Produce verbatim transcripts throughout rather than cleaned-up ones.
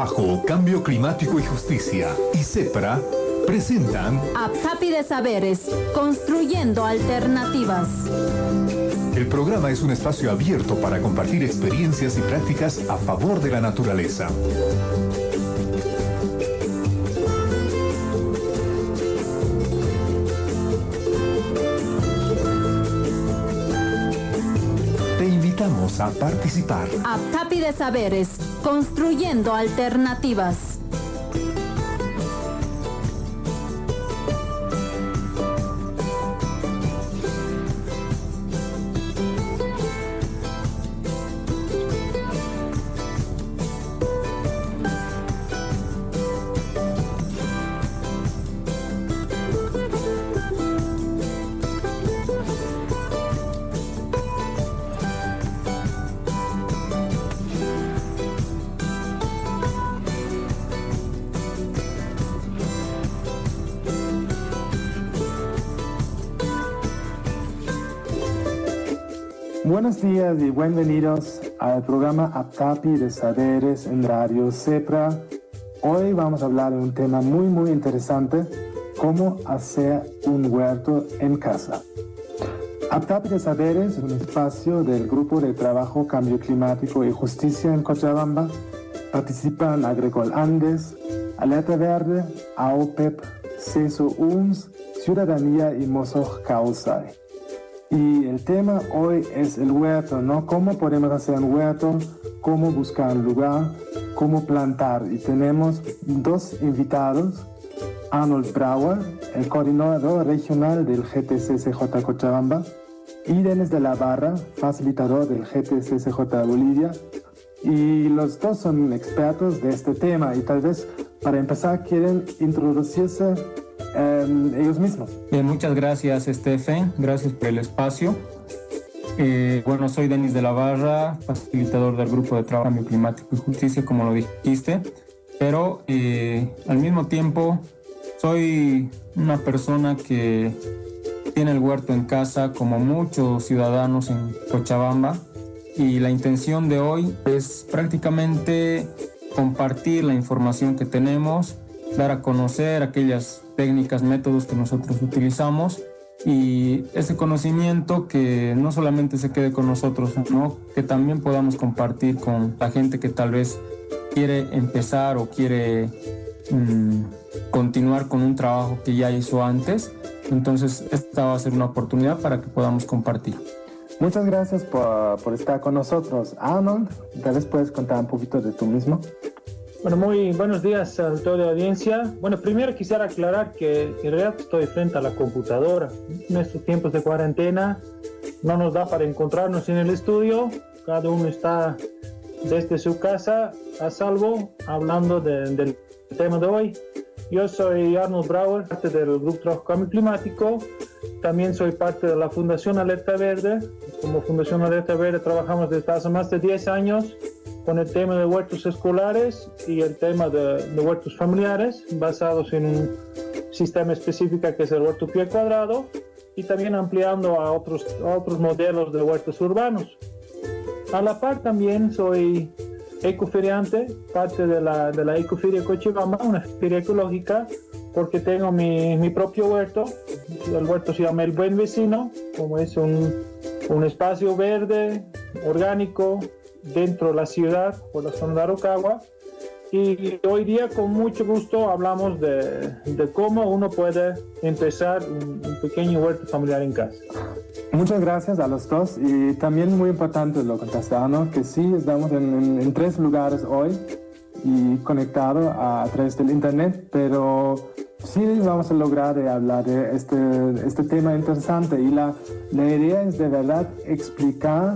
Trabajo, Cambio Climático y Justicia y CEPRA presentan Aptapi de Saberes, construyendo alternativas. El programa es un espacio abierto para compartir experiencias y prácticas a favor de la naturaleza. Te invitamos a participar. Aptapi de Saberes, construyendo alternativas. Buenos días y bienvenidos al programa Aptapi de Saberes en Radio CEPRA. Hoy vamos a hablar de un tema muy muy interesante, cómo hacer un huerto en casa. Aptapi de Saberes es un espacio del Grupo de Trabajo Cambio Climático y Justicia en Cochabamba. Participan Agricol Andes, Alerta Verde, A O P E P, CESO U M S, Ciudadanía y Mozoj Causay. Y el tema hoy es el huerto, ¿no? ¿Cómo podemos hacer un huerto? ¿Cómo buscar un lugar? ¿Cómo plantar? Y tenemos dos invitados. Arnold Brauer, el coordinador regional del G T C C J Cochabamba, y Denis de la Barra, facilitador del G T C C J Bolivia. Y los dos son expertos de este tema y tal vez para empezar quieren introducirse Eh, ellos mismos. Bien, muchas gracias, Estefen. Gracias por el espacio. Eh, bueno, soy Denis de la Barra, facilitador del Grupo de Trabajo Cambio Climático y Justicia, como lo dijiste, pero eh, al mismo tiempo soy una persona que tiene el huerto en casa, como muchos ciudadanos en Cochabamba, y la intención de hoy es prácticamente compartir la información que tenemos, dar a conocer aquellas técnicas, métodos que nosotros utilizamos y ese conocimiento que no solamente se quede con nosotros, ¿no? Que también podamos compartir con la gente que tal vez quiere empezar o quiere mmm, continuar con un trabajo que ya hizo antes. Entonces esta va a ser una oportunidad para que podamos compartir. Muchas gracias por, por estar con nosotros. Arnold, tal vez puedes contar un poquito de tú mismo. Bueno, muy buenos días a toda la audiencia. Bueno, primero quisiera aclarar que en realidad estoy frente a la computadora. En estos tiempos de cuarentena no nos da para encontrarnos en el estudio. Cada uno está desde su casa a salvo hablando de, del tema de hoy. Yo soy Arnold Brauer, parte del Grupo de Trabajo Cambio Climático. También soy parte de la Fundación Alerta Verde. Como Fundación Alerta Verde trabajamos desde hace más de diez años con el tema de huertos escolares y el tema de, de huertos familiares basados en un sistema específico que es el huerto pie cuadrado y también ampliando a otros, a otros modelos de huertos urbanos. A la par también soy ecoferiante, parte de la, de la Ecoferia Cochabamba, una feria ecológica, porque tengo mi, mi propio huerto. El huerto se llama El Buen Vecino, como es un, un espacio verde, orgánico, dentro de la ciudad, por la zona de Araucagua. Y hoy día con mucho gusto hablamos de, de cómo uno puede empezar un, un pequeño huerto familiar en casa. Muchas gracias a los dos y también muy importante lo que contaste, ¿no? Que sí estamos en, en, en tres lugares hoy y conectados a, a través del internet, pero sí vamos a lograr de hablar de este, este tema interesante y la, la idea es de verdad explicar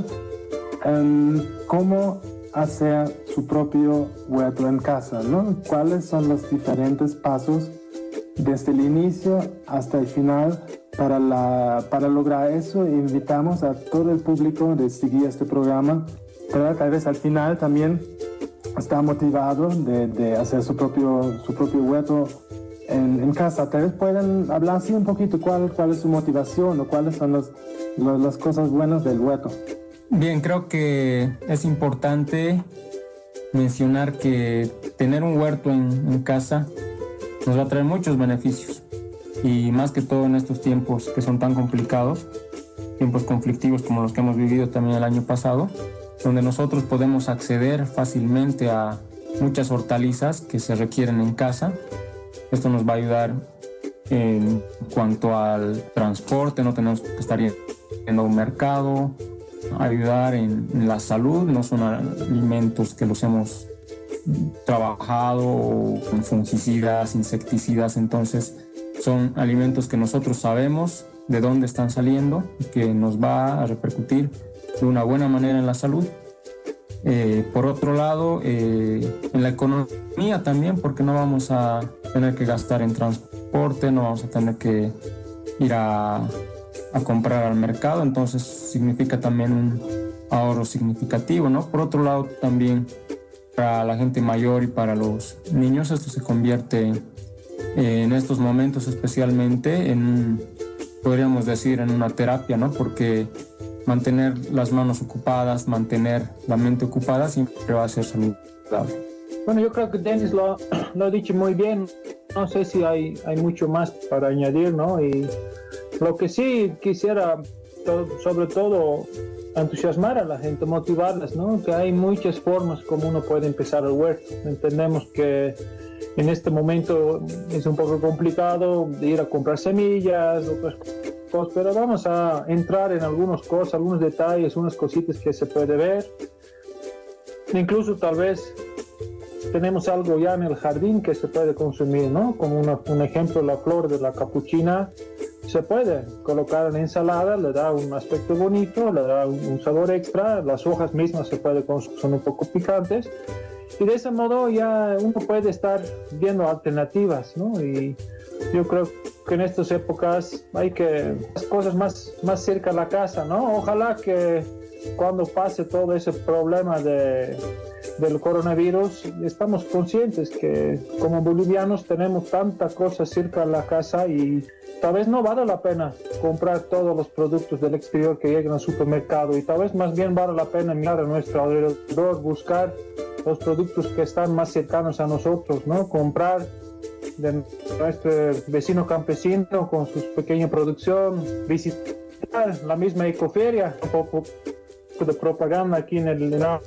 Um, cómo hacer su propio huerto en casa, ¿no? ¿Cuáles son los diferentes pasos desde el inicio hasta el final para, la, para lograr eso? Invitamos a todo el público de seguir este programa, pero tal vez al final también está motivado de, de hacer su propio, su propio huerto en, en casa. Tal vez pueden hablar así un poquito cuál, cuál es su motivación o cuáles son los, los, las cosas buenas del huerto. Bien, creo que es importante mencionar que tener un huerto en, en casa nos va a traer muchos beneficios, y más que todo en estos tiempos que son tan complicados, tiempos conflictivos como los que hemos vivido también el año pasado, donde nosotros podemos acceder fácilmente a muchas hortalizas que se requieren en casa. Esto nos va a ayudar en cuanto al transporte, no tenemos que estar yendo a un mercado, ayudar en, en la salud, no son alimentos que los hemos trabajado con fungicidas, insecticidas, entonces son alimentos que nosotros sabemos de dónde están saliendo y que nos va a repercutir de una buena manera en la salud. Eh, por otro lado, eh, en la economía también, porque no vamos a tener que gastar en transporte, no vamos a tener que ir a, a comprar al mercado, entonces significa también un ahorro significativo, ¿no? Por otro lado, también para la gente mayor y para los niños, esto se convierte eh, en estos momentos especialmente en, podríamos decir, en una terapia, ¿no? Porque mantener las manos ocupadas, mantener la mente ocupada siempre va a ser saludable. Bueno, yo creo que Denis lo, lo ha dicho muy bien. No sé si hay, hay mucho más para añadir, ¿no? Y lo que sí quisiera, to- sobre todo, entusiasmar a la gente, motivarlas, ¿no? Que hay muchas formas como uno puede empezar el huerto. Entendemos que en este momento es un poco complicado ir a comprar semillas, otras cosas, pero vamos a entrar en algunas cosas, algunos detalles, unas cositas que se puede ver. Incluso tal vez tenemos algo ya en el jardín que se puede consumir, ¿no? Como una, un ejemplo, la flor de la capuchina se puede colocar en la ensalada, le da un aspecto bonito, le da un, un sabor extra, las hojas mismas se puede consumir, son un poco picantes, y de ese modo ya uno puede estar viendo alternativas, ¿no? Y yo creo que en estas épocas hay que las cosas más, más cerca de la casa, ¿no? Ojalá que cuando pase todo ese problema de, del coronavirus, estamos conscientes que como bolivianos tenemos tanta cosa cerca de la casa y tal vez no vale la pena comprar todos los productos del exterior que llegan al supermercado, y tal vez más bien vale la pena mirar a nuestro alrededor, buscar los productos que están más cercanos a nosotros, ¿no? Comprar de nuestro vecino campesino con su pequeña producción, visitar la misma ecoferia, un poco de propaganda aquí en el Lima,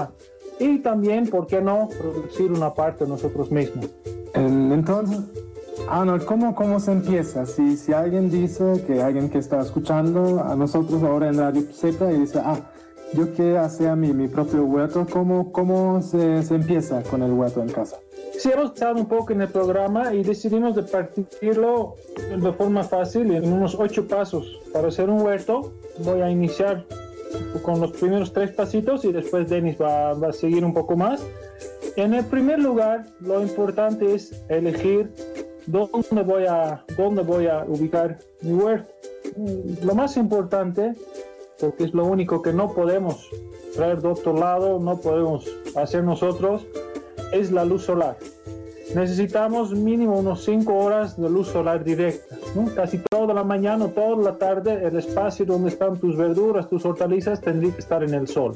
y también, ¿por qué no?, producir una parte nosotros mismos. Entonces, Arnold, ¿cómo, cómo se empieza? Si, si alguien dice, que alguien que está escuchando a nosotros ahora en Radio Cepra y dice, ah, yo quiero hacer mi, mi propio huerto, ¿cómo, cómo se, se empieza con el huerto en casa? Sí, hemos estado un poco en el programa y decidimos de partirlo de forma fácil en unos ocho pasos. Para hacer un huerto voy a iniciar con los primeros tres pasitos y después Denis va, va a seguir un poco más. En el primer lugar, lo importante es elegir dónde voy a, dónde voy a ubicar mi huerto. Lo más importante, porque es lo único que no podemos traer de otro lado, no podemos hacer nosotros, es la luz solar. Necesitamos mínimo unos cinco horas de luz solar directa, ¿no? Casi toda la mañana o toda la tarde el espacio donde están tus verduras, tus hortalizas, tendría que estar en el sol.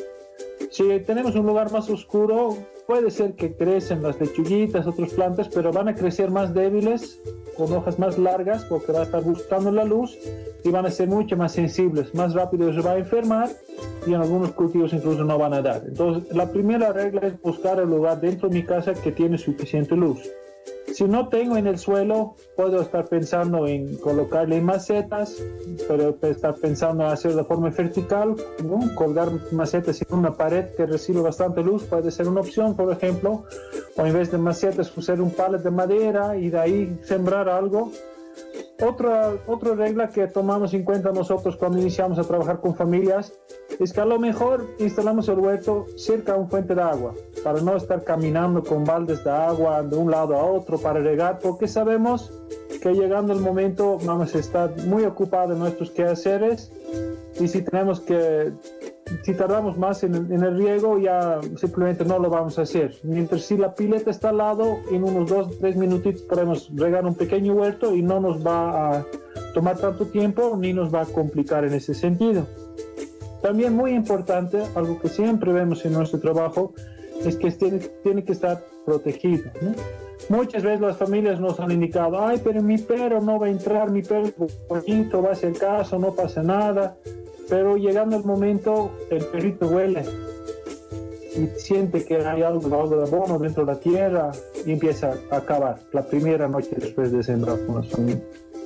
Si tenemos un lugar más oscuro, puede ser que crecen las lechuguitas, otras plantas, pero van a crecer más débiles, con hojas más largas, porque va a estar buscando la luz y van a ser mucho más sensibles, más rápido se va a enfermar y en algunos cultivos incluso no van a dar. Entonces, la primera regla es buscar el lugar dentro de mi casa que tiene suficiente luz. Si no tengo en el suelo, puedo estar pensando en colocarle macetas, pero estar pensando en hacer de forma vertical, ¿no? Colgar macetas en una pared que recibe bastante luz puede ser una opción, por ejemplo, o en vez de macetas usar un palet de madera y de ahí sembrar algo. Otra, otra regla que tomamos en cuenta nosotros cuando iniciamos a trabajar con familias es que a lo mejor instalamos el huerto cerca a una fuente de agua para no estar caminando con baldes de agua de un lado a otro para regar, porque sabemos que llegando el momento vamos a estar muy ocupados en nuestros quehaceres y si tenemos que si tardamos más en el, en el riego ya simplemente no lo vamos a hacer. Mientras si la pileta está al lado, en unos dos o tres minutitos podemos regar un pequeño huerto y no nos va a tomar tanto tiempo ni nos va a complicar en ese sentido. También muy importante, algo que siempre vemos en nuestro trabajo, es que tiene, tiene que estar protegido, ¿no? Muchas veces las familias nos han indicado, ay, pero mi perro no va a entrar, mi perro es bonito, va a hacer caso, no pasa nada. Pero llegando el momento, el perrito huele y siente que hay algo, algo de abono dentro de la tierra y empieza a acabar la primera noche después de sembrar con las familias.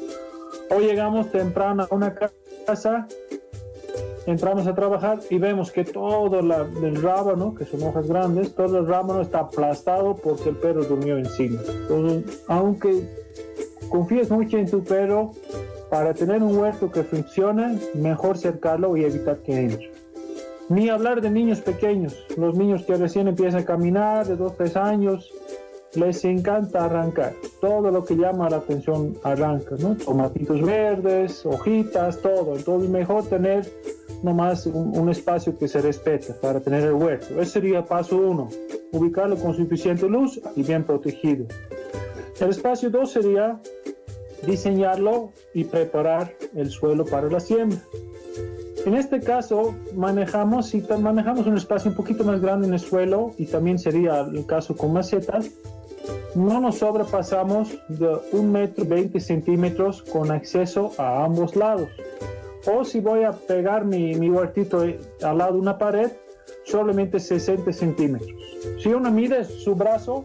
Hoy llegamos temprano a una casa, entramos a trabajar y vemos que todo la, el rábano, que son hojas grandes, todo el rábano está aplastado porque el perro durmió encima. Entonces, aunque confíes mucho en tu perro, para tener un huerto que funcione, mejor cercarlo y evitar que entre. Ni hablar de niños pequeños, los niños que recién empiezan a caminar, de dos, tres años, les encanta arrancar. Todo lo que llama la atención arranca, ¿no? Tomatitos verdes, hojitas, todo. Entonces mejor tener nomás un, un espacio que se respete para tener el huerto. Ese sería paso uno, ubicarlo con suficiente luz y bien protegido. El espacio dos sería diseñarlo y preparar el suelo para la siembra. En este caso manejamos, si manejamos un espacio un poquito más grande en el suelo, y también sería el caso con macetas, no nos sobrepasamos de un metro veinte centímetros con acceso a ambos lados. O si voy a pegar mi, mi huertito al lado de una pared, solamente sesenta centímetros. Si uno mide su brazo,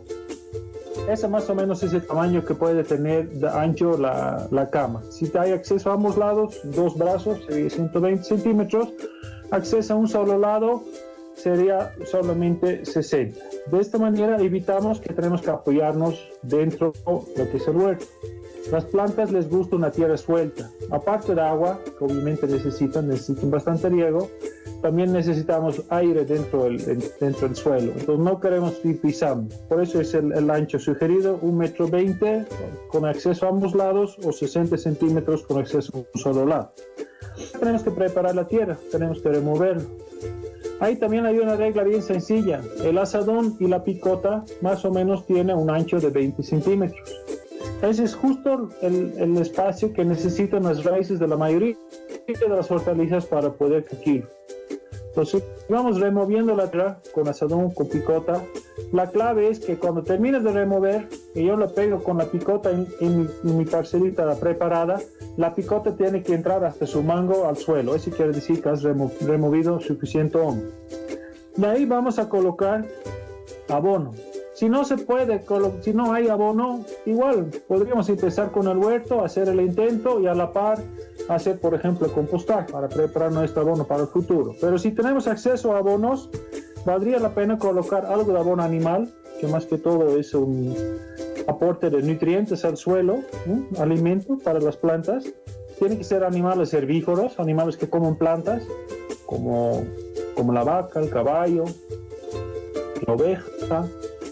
ese más o menos es el tamaño que puede tener de ancho la, la cama. Si hay acceso a ambos lados, dos brazos, sería ciento veinte centímetros. Acceso a un solo lado, sería solamente sesenta. De esta manera evitamos que tenemos que apoyarnos dentro de lo que es el huerto. Las plantas les gusta una tierra suelta. Aparte de agua, que obviamente necesitan, necesitan bastante riego, también necesitamos aire dentro del, dentro del suelo. Entonces no queremos ir pisando. Por eso es el, el ancho sugerido, un metro veinte con acceso a ambos lados o sesenta centímetros con acceso a un solo lado. Tenemos que preparar la tierra, tenemos que removerlo. Ahí también hay una regla bien sencilla. El azadón y la picota más o menos tienen un ancho de veinte centímetros. Ese es justo el, el espacio que necesitan las raíces de la mayoría de las hortalizas para poder crecer. Entonces vamos removiendo la tierra con azadón, con picota. La clave es que cuando termine de remover y yo lo pego con la picota en, en, mi, en mi parcelita preparada, la picota tiene que entrar hasta su mango al suelo. Eso quiere decir que has remo, removido suficiente hondo. De ahí vamos a colocar abono. Si no se puede, si no hay abono, igual podríamos empezar con el huerto, hacer el intento y a la par hacer, por ejemplo, compostar para preparar nuestro abono para el futuro. Pero si tenemos acceso a abonos, valdría la pena colocar algo de abono animal, que más que todo es un aporte de nutrientes al suelo, ¿eh? Alimento para las plantas. Tienen que ser animales herbívoros, animales que comen plantas, como, como la vaca, el caballo, la oveja.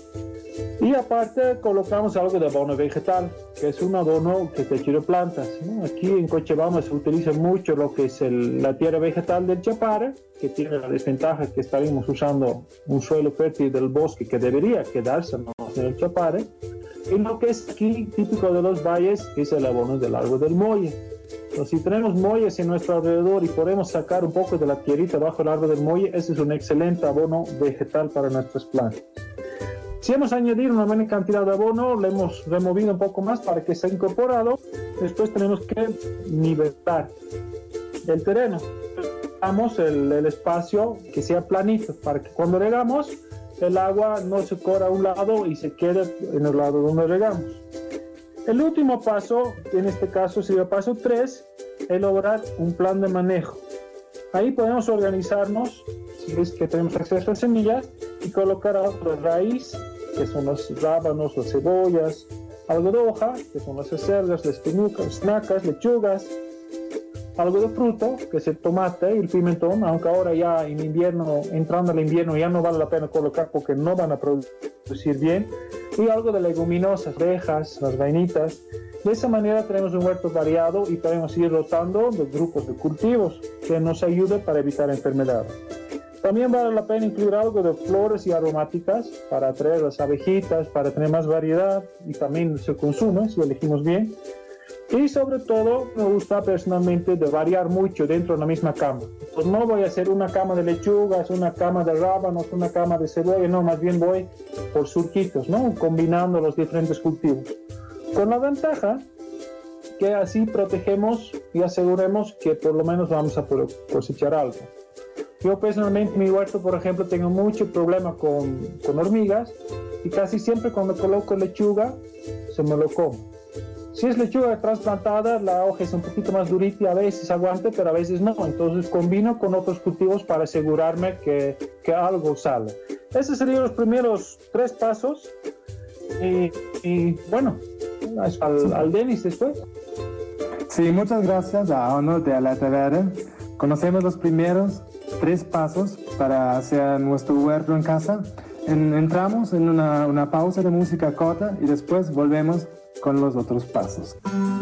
Y aparte colocamos algo de abono vegetal, que es un abono que te quiere plantas, ¿no? Aquí en Cochabamba se utiliza mucho lo que es el, la tierra vegetal del Chapare, que tiene la desventaja que estaríamos usando un suelo fértil del bosque que debería quedarse en el Chapare. Y lo que es aquí típico de los valles es el abono del árbol del molle. Entonces, si tenemos molles en nuestro alrededor y podemos sacar un poco de la tierrita bajo el árbol del molle, ese es un excelente abono vegetal para nuestras plantas. Si hemos añadido una buena cantidad de abono, le hemos removido un poco más para que sea incorporado. Después tenemos que nivelar el terreno. Damos el, el espacio que sea planito para que cuando regamos el agua no se corra a un lado y se quede en el lado donde regamos. El último paso, en este caso sería paso tres, elaborar un plan de manejo. Ahí podemos organizarnos, si es que tenemos acceso a semillas, y colocar algo de raíz, que son los rábanos, las cebollas, algo de hoja, que son las acelgas, las espinacas, lechugas, algo de fruto, que es el tomate y el pimentón, aunque ahora ya en invierno, entrando al invierno, ya no vale la pena colocar porque no van a producir bien, y algo de leguminosas, rejas, las vainitas. De esa manera tenemos un huerto variado y podemos ir rotando los grupos de cultivos que nos ayude para evitar enfermedades. También vale la pena incluir algo de flores y aromáticas para atraer las abejitas, para tener más variedad y también se consume si elegimos bien. Y sobre todo me gusta personalmente de variar mucho dentro de la misma cama. Pues no voy a hacer una cama de lechugas, una cama de rábanos, una cama de cebolla, no, más bien voy por surquitos, ¿no? Combinando los diferentes cultivos. Con la ventaja que así protegemos y aseguremos que por lo menos vamos a poder cosechar algo. Yo personalmente en mi huerto, por ejemplo, tengo mucho problema con, con hormigas y casi siempre cuando coloco lechuga se me lo como. Si es lechuga trasplantada, la hoja es un poquito más durita y a veces aguante, pero a veces no. Entonces combino con otros cultivos para asegurarme que, que algo sale. Esos serían los primeros tres pasos. Y, y bueno, al, al Denis después. Sí, muchas gracias a Arnold de Alerta Verde. Conocemos los primeros tres pasos para hacer nuestro huerto en casa. En, entramos en una, una pausa de música corta y después volvemos con los otros pasos.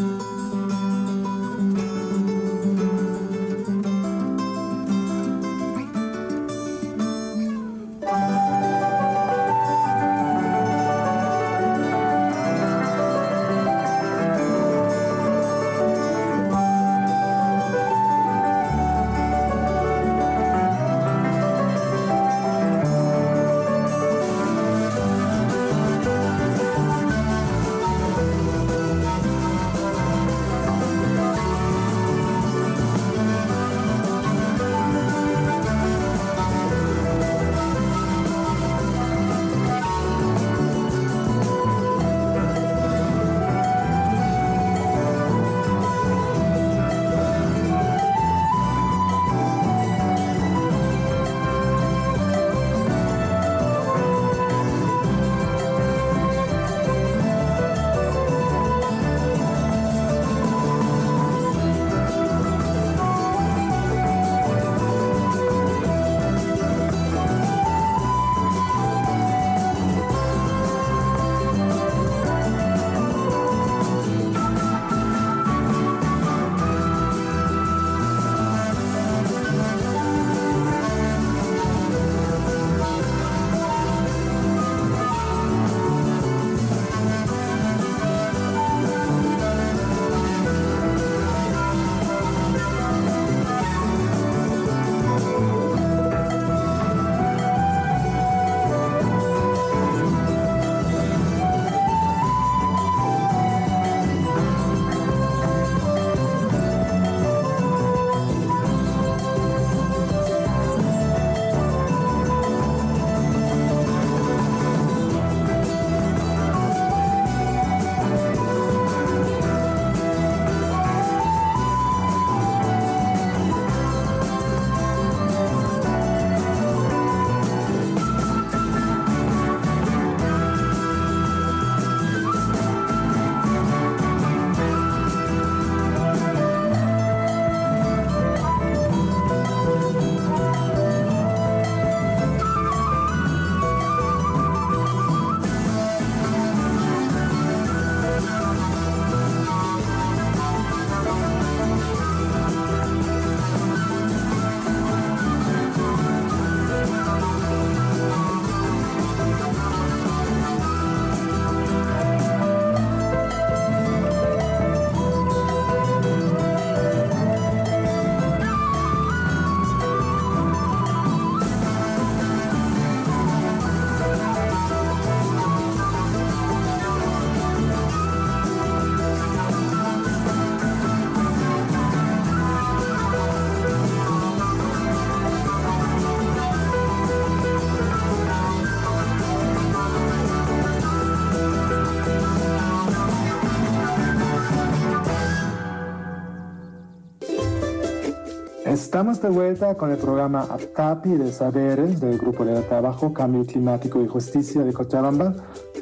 Estamos de vuelta con el programa APTAPI de Saberes del Grupo de Trabajo Cambio Climático y Justicia de Cochabamba,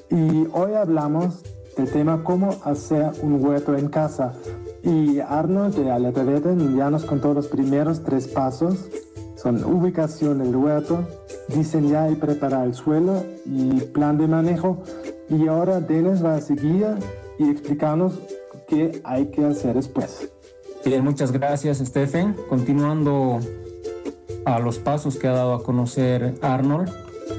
y hoy hablamos del tema cómo hacer un huerto en casa. Y Arnold de Alerta Verde ya nos contó los primeros tres pasos. Son ubicación del huerto, diseñar y preparar el suelo y plan de manejo. Y ahora Denis va a seguir y explicarnos qué hay que hacer después. Bien, muchas gracias, Stephen. Continuando a los pasos que ha dado a conocer Arnold,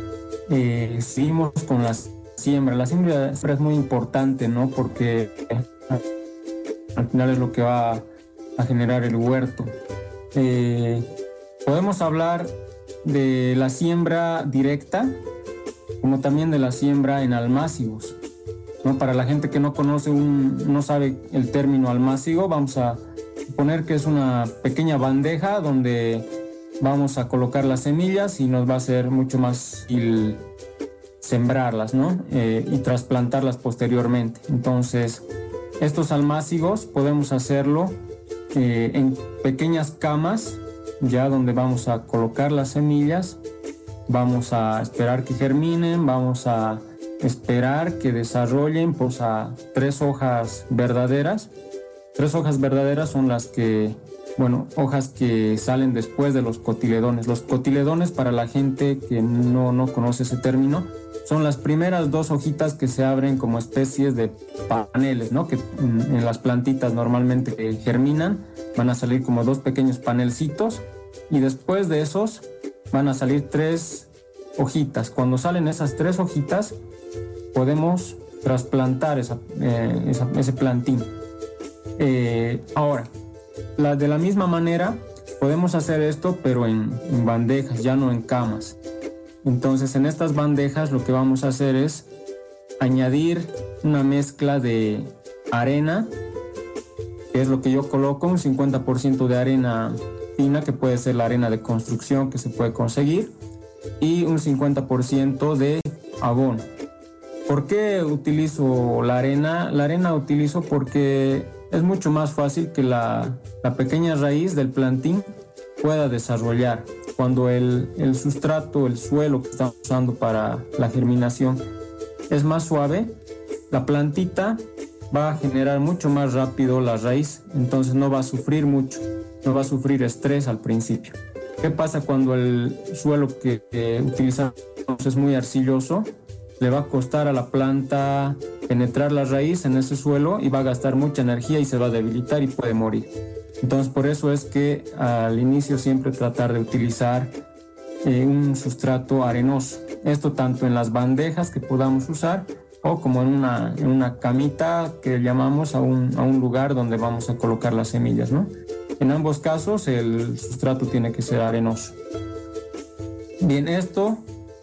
eh, seguimos con la siembra. La siembra es muy importante, ¿no? Porque final es lo que va a, a generar el huerto. Eh, podemos hablar de la siembra directa, como también de la siembra en almácigos, ¿no? Para la gente que no conoce, un, no sabe el término almácigo, vamos a suponer que es una pequeña bandeja donde vamos a colocar las semillas y nos va a ser mucho más fácil sembrarlas, ¿no? Eh, y trasplantarlas posteriormente. Entonces, estos almácigos podemos hacerlo eh, en pequeñas camas, ya donde vamos a colocar las semillas, vamos a esperar que germinen, vamos a esperar que desarrollen pues a tres hojas verdaderas. Tres hojas verdaderas son las que, bueno, hojas que salen después de los cotiledones. Los cotiledones, para la gente que no, no conoce ese término, son las primeras dos hojitas que se abren como especies de paneles, ¿no? Que en, en las plantitas normalmente que germinan van a salir como dos pequeños panelcitos y después de esos van a salir tres hojitas. Cuando salen esas tres hojitas podemos trasplantar esa, eh, esa, ese plantín. Eh, ahora, la, de la misma manera podemos hacer esto pero en, en bandejas, ya no en camas. Entonces en estas bandejas lo que vamos a hacer es añadir una mezcla de arena, que es lo que yo coloco, un cincuenta por ciento de arena fina, que puede ser la arena de construcción que se puede conseguir, y un cincuenta por ciento de abono. ¿Por qué utilizo la arena? La arena utilizo porque es mucho más fácil que la, la pequeña raíz del plantín pueda desarrollar. Cuando el, el sustrato, el suelo que estamos usando para la germinación es más suave, la plantita va a generar mucho más rápido la raíz, entonces no va a sufrir mucho, no va a sufrir estrés al principio. ¿Qué pasa cuando el suelo que, que utilizamos es muy arcilloso? Le va a costar a la planta penetrar la raíz en ese suelo y va a gastar mucha energía y se va a debilitar y puede morir. Entonces, por eso es que al inicio siempre tratar de utilizar eh, un sustrato arenoso. Esto tanto en las bandejas que podamos usar o como en una, en una camita que llamamos a un, a un lugar donde vamos a colocar las semillas, ¿no? En ambos casos el sustrato tiene que ser arenoso. Bien, esto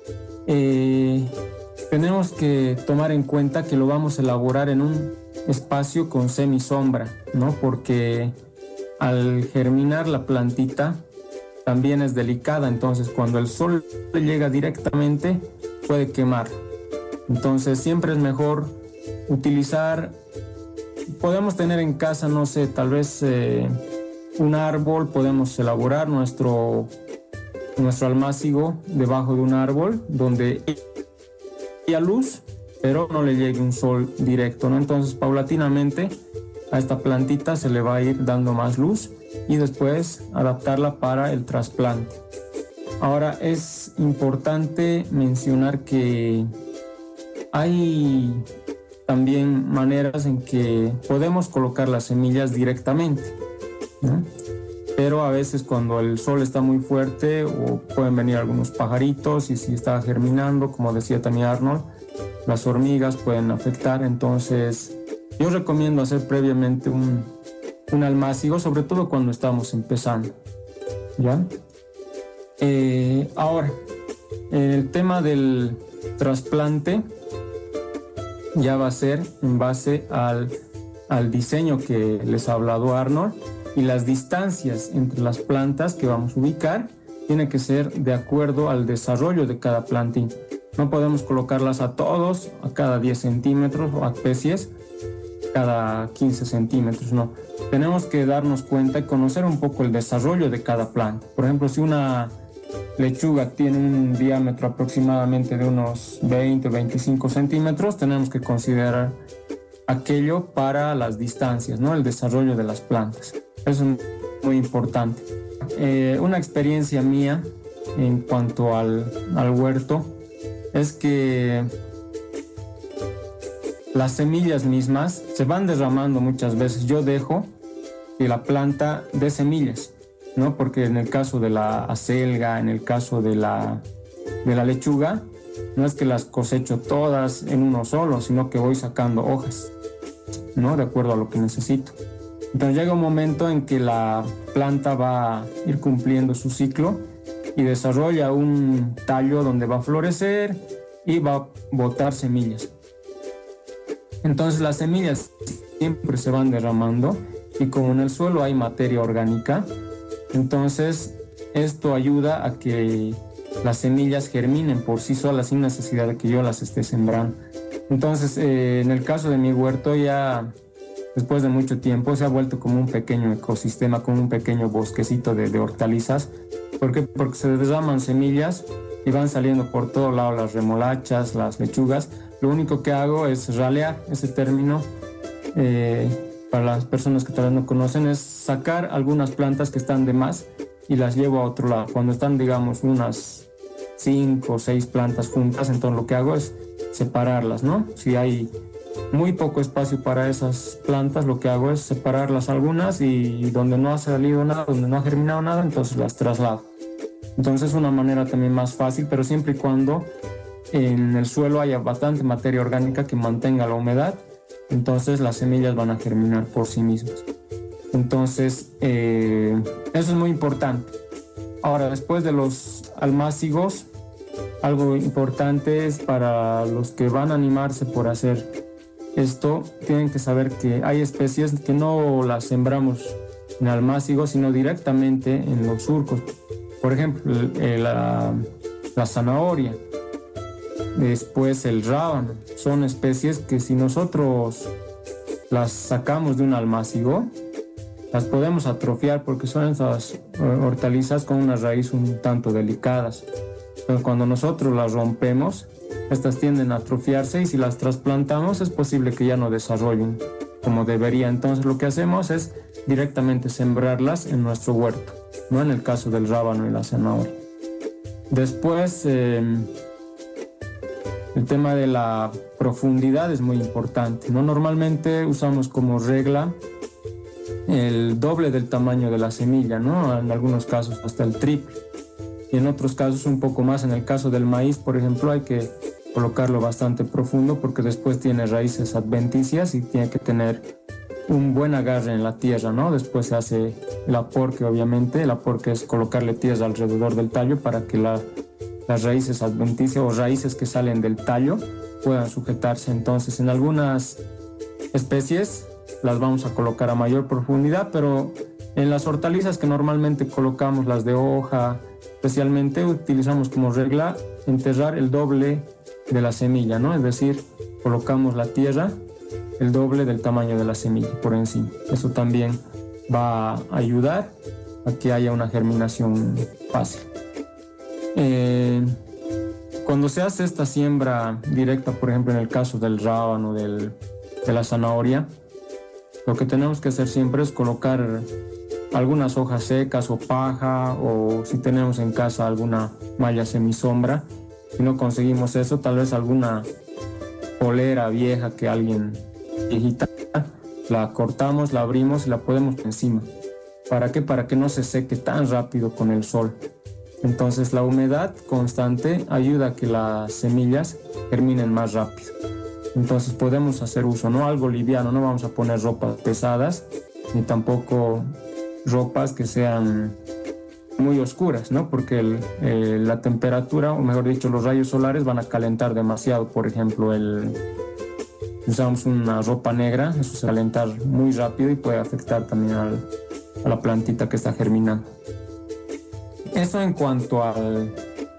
eh, tenemos que tomar en cuenta que lo vamos a elaborar en un espacio con semisombra, ¿no? Porque al germinar la plantita también es delicada, entonces cuando el sol llega directamente puede quemar. Entonces siempre es mejor utilizar, podemos tener en casa, no sé, tal vez eh, un árbol, podemos elaborar nuestro, nuestro almácigo debajo de un árbol donde haya luz, pero no le llegue un sol directo, ¿no? Entonces paulatinamente a esta plantita se le va a ir dando más luz y después adaptarla para el trasplante. Ahora es importante mencionar que hay también maneras en que podemos colocar las semillas directamente, ¿no? Pero a veces cuando el sol está muy fuerte o pueden venir algunos pajaritos y si está germinando, como decía también Arnold, las hormigas pueden afectar. Entonces yo recomiendo hacer previamente un, un almácigo, sobre todo cuando estamos empezando, ¿ya? Eh, ahora, el tema del trasplante ya va a ser en base al, al diseño que les ha hablado Arnold, y las distancias entre las plantas que vamos a ubicar tiene que ser de acuerdo al desarrollo de cada plantín. No podemos colocarlas a todos a cada diez centímetros o a especies cada quince centímetros, no. Tenemos que darnos cuenta y conocer un poco el desarrollo de cada planta. Por ejemplo, si una lechuga tiene un diámetro aproximadamente de unos veinte o veinticinco centímetros, tenemos que considerar aquello para las distancias, ¿no? El desarrollo de las plantas. Eso es muy importante. Eh, una experiencia mía en cuanto al, al huerto es que las semillas mismas se van derramando muchas veces. Yo dejo que la planta dé semillas, ¿no? Porque en el caso de la acelga, en el caso de la, de la lechuga, no es que las cosecho todas en uno solo, sino que voy sacando hojas, ¿no? De acuerdo a lo que necesito. Entonces llega un momento en que la planta va a ir cumpliendo su ciclo y desarrolla un tallo donde va a florecer y va a botar semillas. Entonces las semillas siempre se van derramando y como en el suelo hay materia orgánica, entonces esto ayuda a que las semillas germinen por sí solas sin necesidad de que yo las esté sembrando. Entonces eh, en el caso de mi huerto ya después de mucho tiempo se ha vuelto como un pequeño ecosistema, como un pequeño bosquecito de, de hortalizas. ¿Por qué? Porque se derraman semillas y van saliendo por todos lados las remolachas, las lechugas. Lo único que hago es ralear, ese término, eh, para las personas que tal vez no conocen, es sacar algunas plantas que están de más y las llevo a otro lado. Cuando están, digamos, unas cinco o seis plantas juntas, entonces lo que hago es separarlas, ¿no? Si hay muy poco espacio para esas plantas, lo que hago es separarlas algunas y donde no ha salido nada, donde no ha germinado nada, entonces las traslado. Entonces es una manera también más fácil, pero siempre y cuando en el suelo haya bastante materia orgánica que mantenga la humedad, entonces las semillas van a germinar por sí mismas. Entonces eh, eso es muy importante. Ahora, después de los almácigos, algo importante es para los que van a animarse por hacer esto, tienen que saber que hay especies que no las sembramos en almácigos, sino directamente en los surcos. Por ejemplo, el, la, la zanahoria, después el rábano, son especies que si nosotros las sacamos de un almácigo, las podemos atrofiar porque son esas hortalizas con una raíz un tanto delicadas. Entonces, cuando nosotros las rompemos, estas tienden a atrofiarse y si las trasplantamos es posible que ya no desarrollen como debería. Entonces lo que hacemos es directamente sembrarlas en nuestro huerto, no en el caso del rábano y la zanahoria. Después, eh, el tema de la profundidad es muy importante, ¿no? Normalmente usamos como regla el doble del tamaño de la semilla, ¿no? En algunos casos hasta el triple. Y en otros casos un poco más. En el caso del maíz, por ejemplo, hay que colocarlo bastante profundo porque después tiene raíces adventicias y tiene que tener un buen agarre en la tierra, ¿no? Después se hace el aporque, obviamente. El aporque es colocarle tierra alrededor del tallo para que la, las raíces adventicias o raíces que salen del tallo puedan sujetarse. Entonces, en algunas especies las vamos a colocar a mayor profundidad, pero en las hortalizas que normalmente colocamos, las de hoja, especialmente utilizamos como regla enterrar el doble de la semilla, ¿no? Es decir, colocamos la tierra el doble del tamaño de la semilla por encima. Eso también va a ayudar a que haya una germinación fácil. Eh, cuando se hace esta siembra directa, por ejemplo, en el caso del rábano, del, de la zanahoria, lo que tenemos que hacer siempre es colocar algunas hojas secas o paja, o si tenemos en casa alguna malla semisombra. Si no conseguimos eso, tal vez alguna polera vieja que alguien viejita, la cortamos, la abrimos y la ponemos encima. ¿Para qué? Para que no se seque tan rápido con el sol. Entonces la humedad constante ayuda a que las semillas germinen más rápido. Entonces podemos hacer uso, ¿no? Algo liviano, no vamos a poner ropas pesadas, ni tampoco ropas que sean muy oscuras, ¿no? Porque el, eh, la temperatura, o mejor dicho, los rayos solares van a calentar demasiado. Por ejemplo, el, usamos una ropa negra, eso se va a calentar muy rápido y puede afectar también al, a la plantita que está germinando. Eso en cuanto al,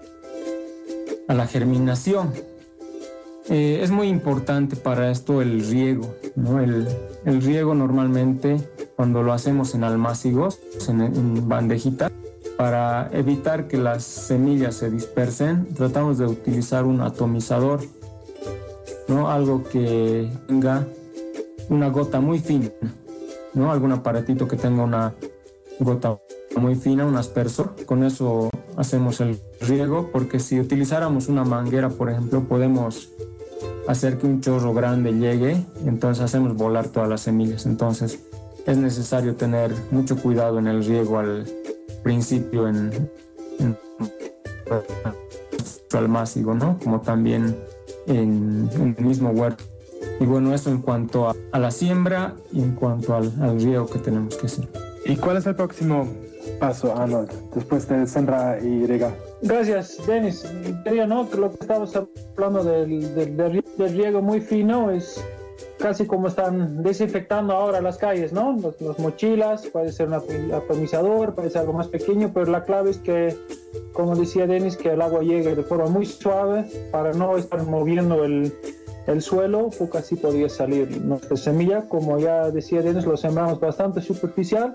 a la germinación. Eh, es muy importante para esto el riego, ¿no? El, el riego normalmente cuando lo hacemos en almácigos, en, en bandejitas, para evitar que las semillas se dispersen, tratamos de utilizar un atomizador, ¿no? Algo que tenga una gota muy fina, ¿no? Algún aparatito que tenga una gota muy fina, un aspersor. Con eso hacemos el riego, porque si utilizáramos una manguera, por ejemplo, podemos hacer que un chorro grande llegue, entonces hacemos volar todas las semillas. Entonces es necesario tener mucho cuidado en el riego al principio en, en nuestro almácigo, ¿no? Como también en, en el mismo huerto. Y bueno, eso en cuanto a, a la siembra y en cuanto al, al riego que tenemos que hacer. ¿Y cuál es el próximo paso, Arnold, después de sembrar y regar? Gracias, Denis. Quería, ¿no? Que lo que estabas hablando del, del, del riego muy fino es casi como están desinfectando ahora las calles, ¿no? Las, las mochilas, puede ser un atomizador, puede ser algo más pequeño, pero la clave es que, como decía Denis, que el agua llegue de forma muy suave para no estar moviendo el, el suelo, porque así podría salir nuestra semilla. Como ya decía Denis, lo sembramos bastante superficial.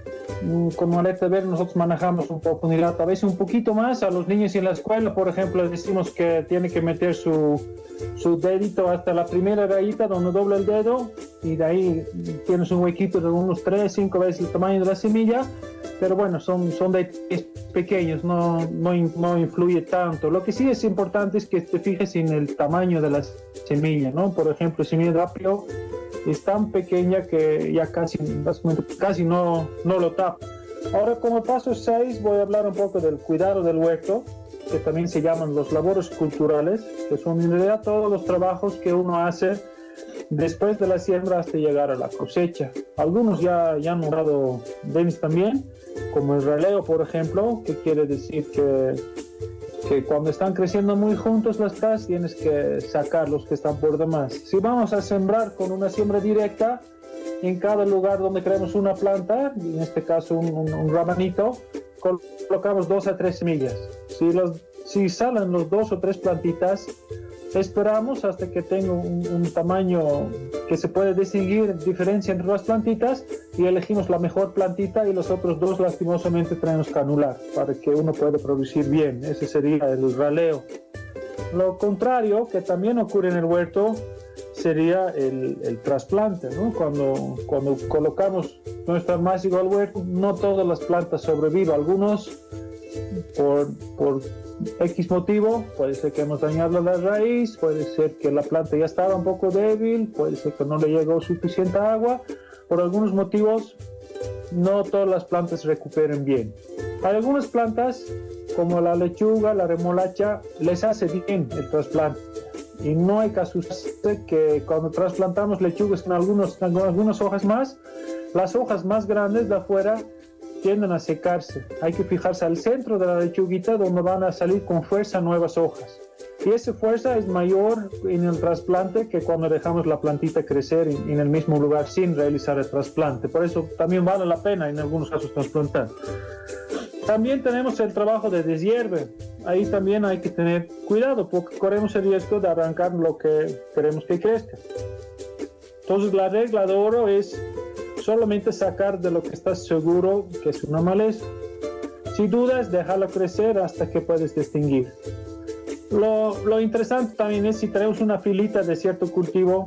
Con maleta verde nosotros manejamos un profundidad a veces un poquito más. A los niños en la escuela, por ejemplo, les decimos que tiene que meter su, su dedito hasta la primera rayita donde dobla el dedo, y de ahí tienes un huequito de unos tres, cinco veces el tamaño de la semilla. Pero bueno, son, son detalles pequeños, no, no, no influye tanto. Lo que sí es importante es que te fijes en el tamaño de la semilla, ¿no? Por ejemplo, semilla de apio es tan pequeña que ya casi, casi no, no lo tapa. Ahora, como paso seis, voy a hablar un poco del cuidado del huerto, que también se llaman los labores culturales, que son en realidad todos los trabajos que uno hace después de la siembra hasta llegar a la cosecha. Algunos ya, ya han nombrado Denis también, como el raleo, por ejemplo, que quiere decir que que cuando están creciendo muy juntos las plantas tienes que sacar los que están por demás. Si vamos a sembrar con una siembra directa, en cada lugar donde queremos una planta, en este caso un, un, un rabanito, colocamos dos a tres semillas. Si, los, si salen los dos o tres plantitas, esperamos hasta que tenga un, un tamaño que se puede distinguir diferencia entre las plantitas, y elegimos la mejor plantita, y los otros dos lastimosamente tenemos que anular para que uno pueda producir bien. Ese sería el raleo. Lo contrario, que también ocurre en el huerto, sería el, el trasplante, ¿no? Cuando, cuando colocamos nuestra másico al huerto, no todas las plantas sobreviven. Algunos por, por X motivo, puede ser que hemos dañado la raíz, puede ser que la planta ya estaba un poco débil, puede ser que no le llegó suficiente agua. Por algunos motivos, no todas las plantas recuperen bien. Hay algunas plantas, como la lechuga, la remolacha, les hace bien el trasplante. Y no hay que asustarse que cuando trasplantamos lechugas con, algunos, con algunas hojas más, las hojas más grandes de afuera tienden a secarse. Hay que fijarse al centro de la lechuguita, donde van a salir con fuerza nuevas hojas. Y esa fuerza es mayor en el trasplante que cuando dejamos la plantita crecer en, en el mismo lugar sin realizar el trasplante. Por eso también vale la pena en algunos casos trasplantar. También tenemos el trabajo de deshierve. Ahí también hay que tener cuidado, porque corremos el riesgo de arrancar lo que queremos que crezca. Entonces la regla de oro es solamente sacar de lo que estás seguro que es una maleza. Si dudas, déjalo crecer hasta que puedes distinguir. Lo, lo interesante también es si tenemos una filita de cierto cultivo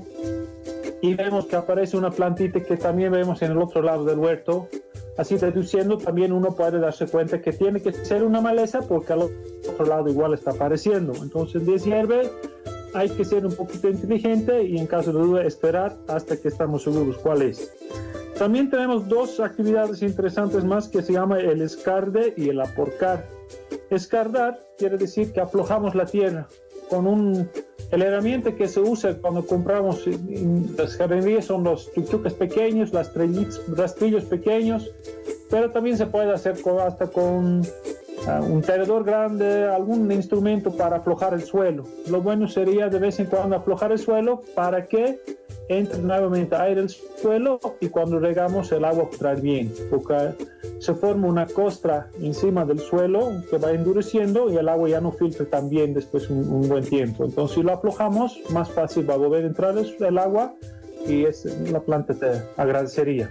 y vemos que aparece una plantita que también vemos en el otro lado del huerto, así deduciendo también uno puede darse cuenta que tiene que ser una maleza porque al otro lado igual está apareciendo. Entonces deshierve, hay que ser un poquito inteligente y en caso de duda esperar hasta que estamos seguros cuál es. También tenemos dos actividades interesantes más que se llama el escarde y el aporcar. Escardar quiere decir que aflojamos la tierra con un, el herramienta que se usa cuando compramos en las jardinerías son los chuchucas pequeños, las rastrillos pequeños, pero también se puede hacer con, hasta con uh, un tenedor grande, algún instrumento para aflojar el suelo. Lo bueno sería de vez en cuando aflojar el suelo para que entre nuevamente aire el suelo y cuando regamos el agua trae bien, porque se forma una costra encima del suelo que va endureciendo y el agua ya no filtra tan bien después un, un buen tiempo. Entonces si lo aflojamos, más fácil va a volver a entrar el, el agua y es, la planta te agradecería.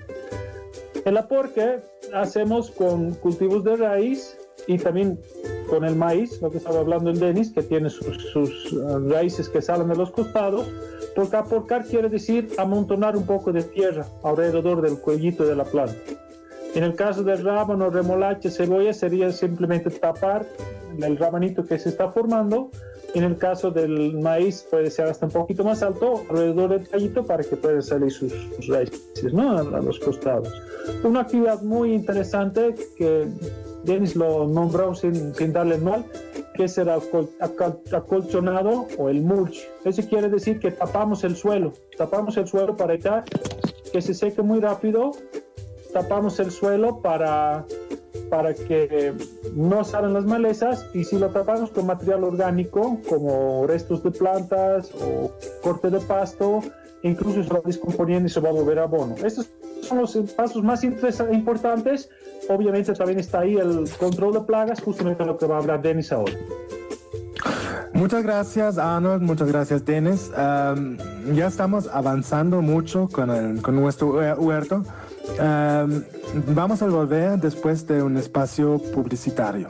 El aporque hacemos con cultivos de raíz y también con el maíz, lo que estaba hablando el Denis, que tiene sus, sus uh, raíces que salen de los costados, porque aporcar quiere decir amontonar un poco de tierra alrededor del cuellito de la planta. En el caso del rábano, remolacha, cebolla, sería simplemente tapar el rabanito que se está formando En el caso del maíz puede ser hasta un poquito más alto, alrededor del tallito, para que puedan salir sus, sus raíces, ¿no? A, a los costados. Una actividad muy interesante que Denis lo nombró sin, sin darle mal, que es el acol, acol, acolchonado o el mulch. Eso quiere decir que tapamos el suelo, tapamos el suelo para evitar que se seque muy rápido, tapamos el suelo para... para que no salgan las malezas, y si lo tapamos con material orgánico como restos de plantas o corte de pasto, incluso se va descomponiendo y se va a volver abono. Estos son los pasos más importantes. Obviamente también está ahí el control de plagas, justamente lo que va a hablar Denis ahora. Muchas gracias, Arnold. Muchas gracias, Denis. Um, ya estamos avanzando mucho con, el, con nuestro huerto. Um, vamos a volver después de un espacio publicitario.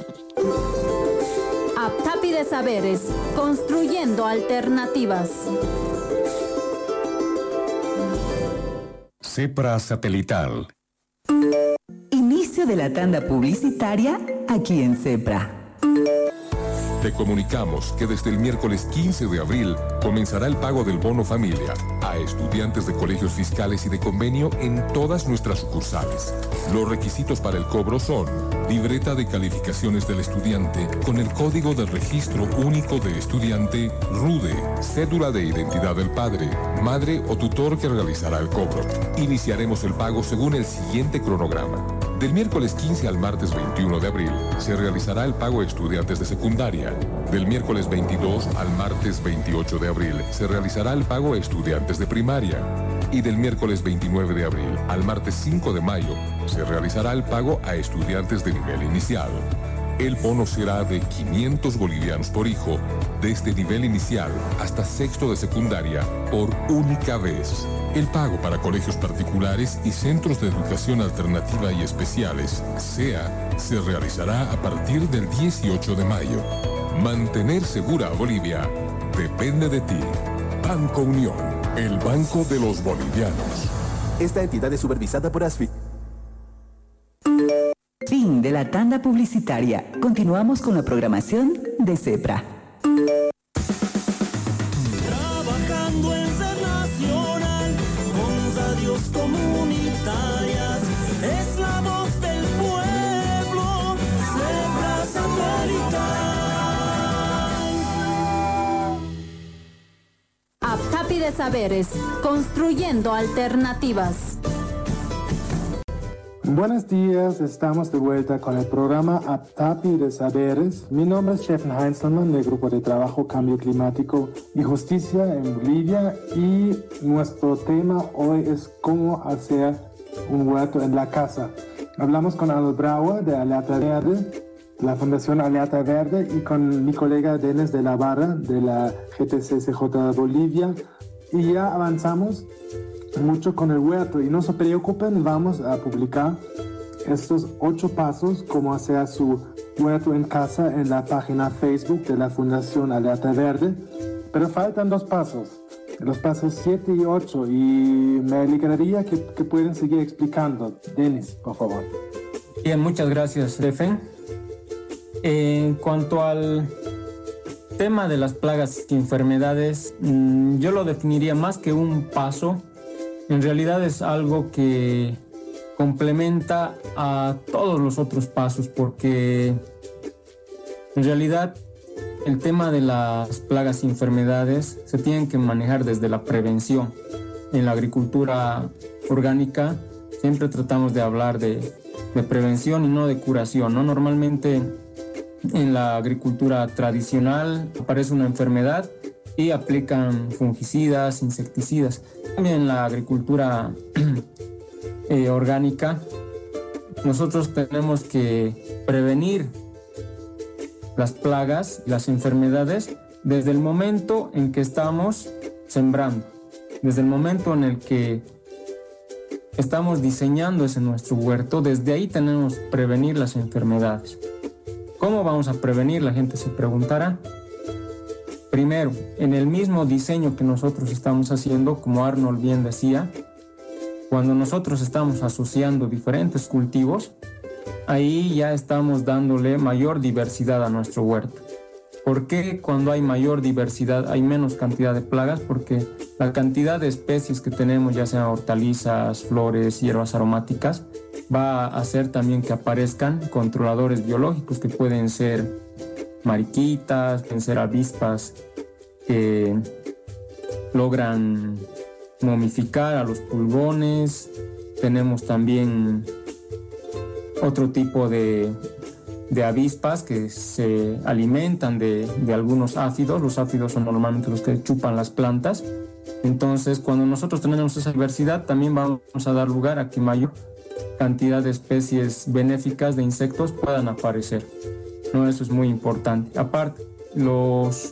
Aptapi de Saberes, construyendo alternativas. CEPRA Satelital. Inicio de la tanda publicitaria aquí en CEPRA. Te comunicamos que desde el miércoles quince de abril comenzará el pago del bono familia a estudiantes de colegios fiscales y de convenio en todas nuestras sucursales. Los requisitos para el cobro son libreta de calificaciones del estudiante con el código de registro único de estudiante RUDE, cédula de identidad del padre, madre o tutor que realizará el cobro. Iniciaremos el pago según el siguiente cronograma. Del miércoles quince al martes veintiuno de abril se realizará el pago a estudiantes de secundaria. Del miércoles veintidós al martes veintiocho de abril se realizará el pago a estudiantes de primaria. Y del miércoles veintinueve de abril al martes cinco de mayo se realizará el pago a estudiantes de nivel inicial. El bono será de quinientos bolivianos por hijo desde nivel inicial hasta sexto de secundaria por única vez. El pago para colegios particulares y centros de educación alternativa y especiales, C E A, se realizará a partir del dieciocho de mayo. Mantener segura a Bolivia depende de ti. Banco Unión, el banco de los bolivianos. Esta entidad es supervisada por ASFI. Fin de la tanda publicitaria. Continuamos con la programación de CEPRA. Trabajando en Ser Nacional, con radios comunitarias, es la voz del pueblo, CEPRA Satelital. Aptapi de Saberes, construyendo alternativas. Buenos días, estamos de vuelta con el programa Aptapi de Saberes. Mi nombre es Steffen Heinzelmann del Grupo de Trabajo Cambio Climático y Justicia en Bolivia, y nuestro tema hoy es cómo hacer un huerto en la casa. Hablamos con Arnold Brauer de Alerta Verde, la Fundación Alerta Verde, y con mi colega Denis de la Barra de la G T C C J Bolivia, y ya avanzamos mucho con el huerto, y no se preocupen, vamos a publicar estos ocho pasos cómo hacer su huerto en casa en la página Facebook de la Fundación Alerta Verde, pero faltan dos pasos, los pasos siete y ocho, y me alegraría que, que pueden seguir explicando. Denis, por favor. Bien, muchas gracias, Steffen. En cuanto al tema de las plagas y enfermedades, yo lo definiría más que un paso. En realidad es algo que complementa a todos los otros pasos, porque en realidad el tema de las plagas y enfermedades se tienen que manejar desde la prevención. En la agricultura orgánica siempre tratamos de hablar de, de prevención y no de curación, ¿no? Normalmente en la agricultura tradicional aparece una enfermedad y aplican fungicidas, insecticidas. También en la agricultura eh, orgánica, nosotros tenemos que prevenir las plagas, las enfermedades, desde el momento en que estamos sembrando, desde el momento en el que estamos diseñando ese nuestro huerto. Desde ahí tenemos que prevenir las enfermedades. ¿Cómo vamos a prevenir? La gente se preguntará. Primero, en el mismo diseño que nosotros estamos haciendo, como Arnold bien decía, cuando nosotros estamos asociando diferentes cultivos, ahí ya estamos dándole mayor diversidad a nuestro huerto. ¿Por qué cuando hay mayor diversidad hay menos cantidad de plagas? Porque la cantidad de especies que tenemos, ya sean hortalizas, flores, hierbas aromáticas, va a hacer también que aparezcan controladores biológicos que pueden ser mariquitas, pueden ser avispas que logran momificar a los pulgones. Tenemos también otro tipo de, de avispas que se alimentan de, de algunos áfidos. Los áfidos son normalmente los que chupan las plantas. Entonces, cuando nosotros tenemos esa diversidad, también vamos a dar lugar a que mayor cantidad de especies benéficas de insectos puedan aparecer, ¿no? Eso es muy importante. Aparte, los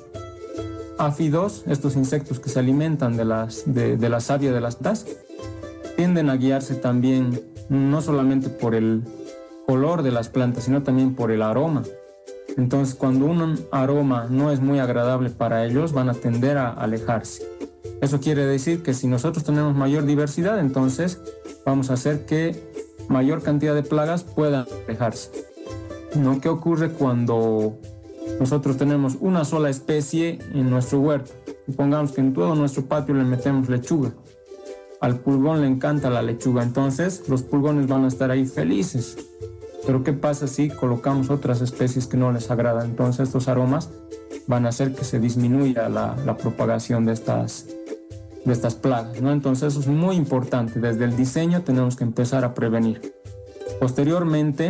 áfidos, estos insectos que se alimentan de, las, de, de la savia de las plantas, tienden a guiarse también no solamente por el color de las plantas, sino también por el aroma. Entonces, cuando un aroma no es muy agradable para ellos, van a tender a alejarse. Eso quiere decir que si nosotros tenemos mayor diversidad, entonces vamos a hacer que mayor cantidad de plagas puedan alejarse, ¿no? ¿Qué ocurre cuando nosotros tenemos una sola especie en nuestro huerto? Supongamos que en todo nuestro patio le metemos lechuga. Al pulgón le encanta la lechuga, entonces los pulgones van a estar ahí felices. Pero ¿qué pasa si colocamos otras especies que no les agradan? Entonces estos aromas van a hacer que se disminuya la, la propagación de estas, de estas plagas, ¿no? Entonces eso es muy importante. Desde el diseño tenemos que empezar a prevenir. Posteriormente,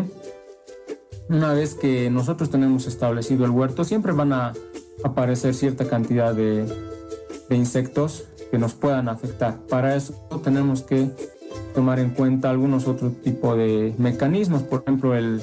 una vez que nosotros tenemos establecido el huerto, siempre van a aparecer cierta cantidad de, de insectos que nos puedan afectar. Para eso tenemos que tomar en cuenta algunos otros tipos de mecanismos, por ejemplo, el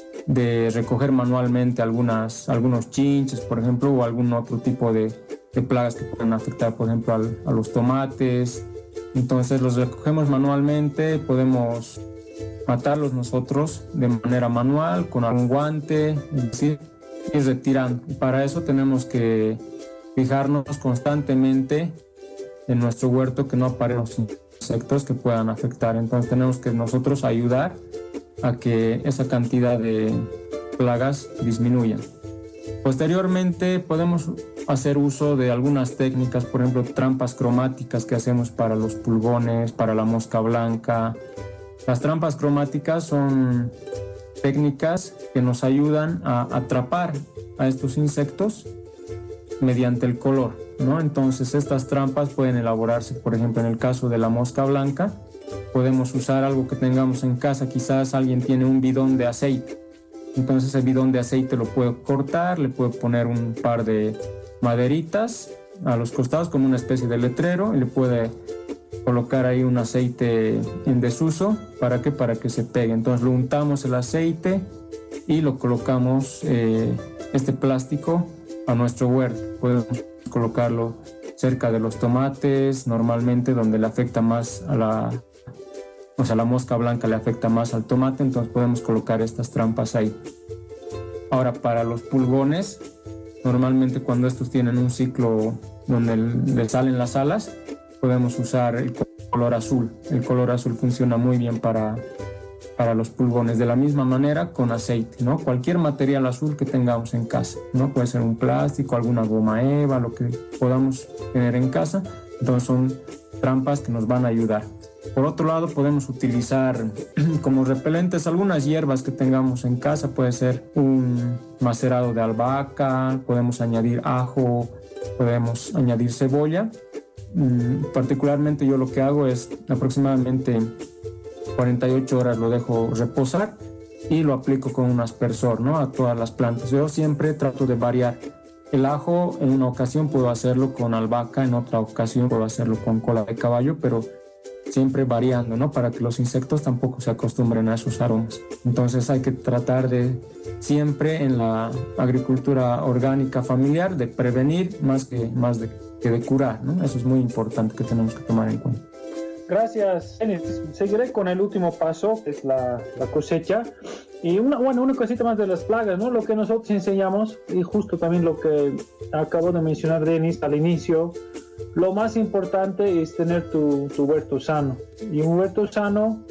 de recoger manualmente algunas, algunos chinches, por ejemplo, o algún otro tipo de, de plagas que pueden afectar, por ejemplo, al, a los tomates. Entonces los recogemos manualmente, podemos matarlos nosotros de manera manual, con algún guante, es decir, y retirando. Y para eso tenemos que fijarnos constantemente en nuestro huerto que no aparezcan insectos que puedan afectar. Entonces tenemos que nosotros ayudar a que esa cantidad de plagas disminuyan. Posteriormente podemos hacer uso de algunas técnicas, por ejemplo, trampas cromáticas que hacemos para los pulgones, para la mosca blanca. Las trampas cromáticas son técnicas que nos ayudan a atrapar a estos insectos mediante el color, ¿no? Entonces estas trampas pueden elaborarse, por ejemplo, en el caso de la mosca blanca, podemos usar algo que tengamos en casa. Quizás alguien tiene un bidón de aceite, entonces el bidón de aceite lo puede cortar, le puede poner un par de maderitas a los costados como una especie de letrero y le puede colocar ahí un aceite en desuso. ¿Para qué? Para que se pegue. Entonces lo untamos el aceite y lo colocamos, eh, este plástico, a nuestro huerto. Podemos colocarlo cerca de los tomates, normalmente donde le afecta más a la, o sea, la mosca blanca le afecta más al tomate, entonces podemos colocar estas trampas ahí. Ahora, para los pulgones, normalmente cuando estos tienen un ciclo donde le salen las alas, podemos usar el color azul. El color azul funciona muy bien para, para los pulgones. De la misma manera con aceite, ¿no? Cualquier material azul que tengamos en casa, ¿no? Puede ser un plástico, alguna goma eva, lo que podamos tener en casa. Entonces son trampas que nos van a ayudar. Por otro lado, podemos utilizar como repelentes algunas hierbas que tengamos en casa. Puede ser un macerado de albahaca, podemos añadir ajo, podemos añadir cebolla. Particularmente yo lo que hago es aproximadamente cuarenta y ocho horas lo dejo reposar y lo aplico con un aspersor, ¿no? A todas las plantas. Yo siempre trato de variar. El ajo en una ocasión puedo hacerlo con albahaca, en otra ocasión puedo hacerlo con cola de caballo, pero siempre variando, ¿no? Para que los insectos tampoco se acostumbren a esos aromas. Entonces hay que tratar de siempre en la agricultura orgánica familiar de prevenir más que, más de, que de curar, ¿no? Eso es muy importante que tenemos que tomar en cuenta. Gracias, Denis. Seguiré con el último paso, que es la, la cosecha. Y una, bueno, una cosita más de las plagas, ¿no? Lo que nosotros enseñamos, y justo también lo que acabo de mencionar Denis al inicio, lo más importante es tener tu, tu huerto sano. Y un huerto sano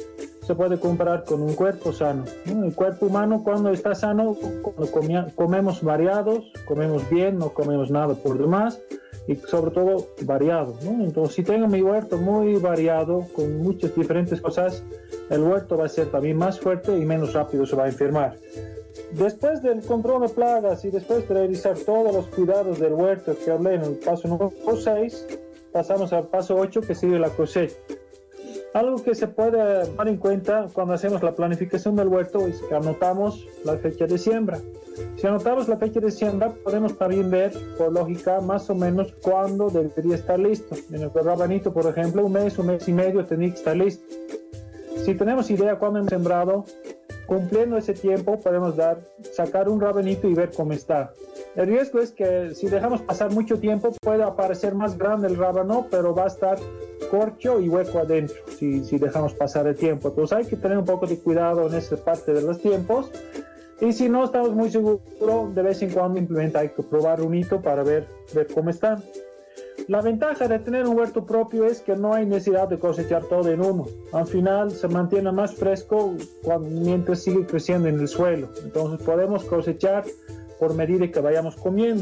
se puede comparar con un cuerpo sano, ¿no? El cuerpo humano cuando está sano, cuando comia, comemos variados, comemos bien, no comemos nada por demás y sobre todo variado, ¿no? Entonces si tengo mi huerto muy variado con muchas diferentes cosas, el huerto va a ser también más fuerte y menos rápido se va a enfermar. Después del control de plagas y después de realizar todos los cuidados del huerto que hablé en el paso número seis, pasamos al paso ocho, que sigue la cosecha. Algo que se puede tomar en cuenta cuando hacemos la planificación del huerto es que anotamos la fecha de siembra. Si anotamos la fecha de siembra, podemos también ver, por lógica, más o menos cuándo debería estar listo. En el rabanito, por ejemplo, un mes, un mes y medio tenía que estar listo. Si tenemos idea cuándo hemos sembrado, cumpliendo ese tiempo podemos dar, sacar un rabanito y ver cómo está. El riesgo es que si dejamos pasar mucho tiempo puede aparecer más grande el rábano, pero va a estar corcho y hueco adentro si, si dejamos pasar el tiempo. Entonces hay que tener un poco de cuidado en esa parte de los tiempos. Y si no estamos muy seguros, de vez en cuando simplemente hay que probar un hito para ver, ver cómo están. La ventaja de tener un huerto propio es que no hay necesidad de cosechar todo en uno. Al final se mantiene más fresco cuando, mientras sigue creciendo en el suelo. Entonces podemos cosechar por medida que vayamos comiendo.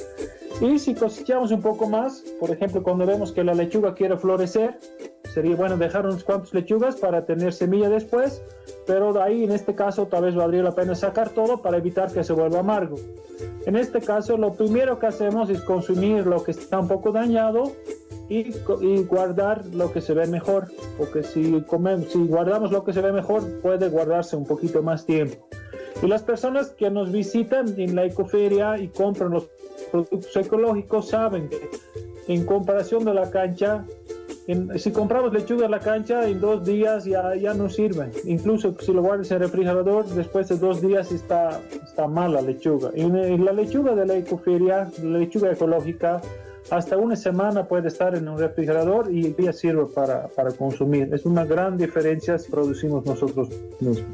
Y si cosechamos un poco más, por ejemplo, cuando vemos que la lechuga quiere florecer, sería bueno dejar unos cuantos lechugas para tener semilla después, pero de ahí en este caso tal vez valdría la pena sacar todo para evitar que se vuelva amargo. En este caso lo primero que hacemos es consumir lo que está un poco dañado y, y guardar lo que se ve mejor, porque si, comemos, si guardamos lo que se ve mejor puede guardarse un poquito más tiempo. Y las personas que nos visitan en la ecoferia y compran los productos ecológicos saben que en comparación de la cancha, en, si compramos lechuga en la cancha, en dos días ya, ya no sirven. Incluso si lo guardas en el refrigerador, después de dos días está, está mala la lechuga. En, en la lechuga de la ecoferia, la lechuga ecológica, hasta una semana puede estar en un refrigerador y ya sirve para, para consumir. Es una gran diferencia si producimos nosotros mismos.